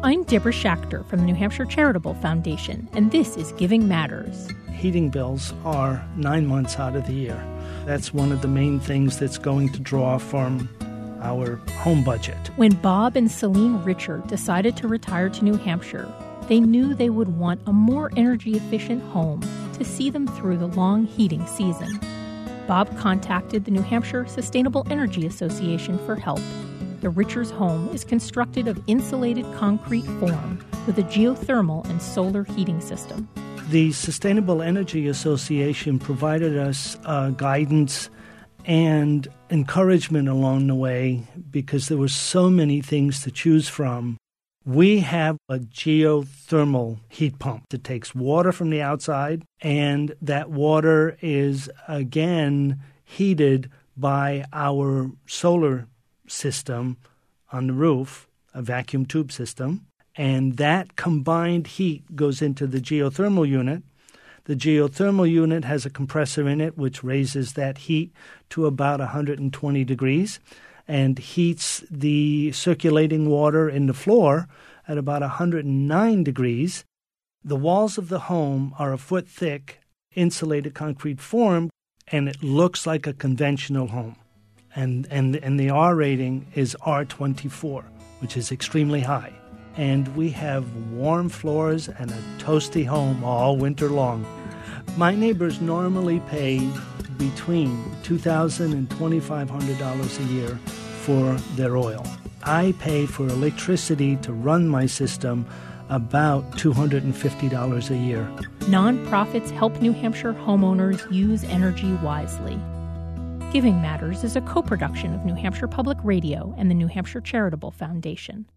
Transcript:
I'm Deborah Schachter from the New Hampshire Charitable Foundation, and this is Giving Matters. Heating bills are 9 months out of the year. That's one of the main things that's going to draw from our home budget. When Bob and Celine Richard decided to retire to New Hampshire, they knew they would want a more energy-efficient home to see them through the long heating season. Bob contacted the New Hampshire Sustainable Energy Association for help. The Richards' home is constructed of insulated concrete form with a geothermal and solar heating system. The Sustainable Energy Association provided us guidance and encouragement along the way because there were so many things to choose from. We have a geothermal heat pump that takes water from the outside, and that water is again heated by our solar system on the roof, a vacuum tube system, and that combined heat goes into the geothermal unit. The geothermal unit has a compressor in it which raises that heat to about 120 degrees and heats the circulating water in the floor at about 109 degrees. The walls of the home are a foot thick, insulated concrete form, and it looks like a conventional home. And the R rating is R24, which is extremely high. And we have warm floors and a toasty home all winter long. My neighbors normally pay between $2,000 and $2,500 a year for their oil. I pay for electricity to run my system about $250 a year. Nonprofits help New Hampshire homeowners use energy wisely. Giving Matters is a co-production of New Hampshire Public Radio and the New Hampshire Charitable Foundation.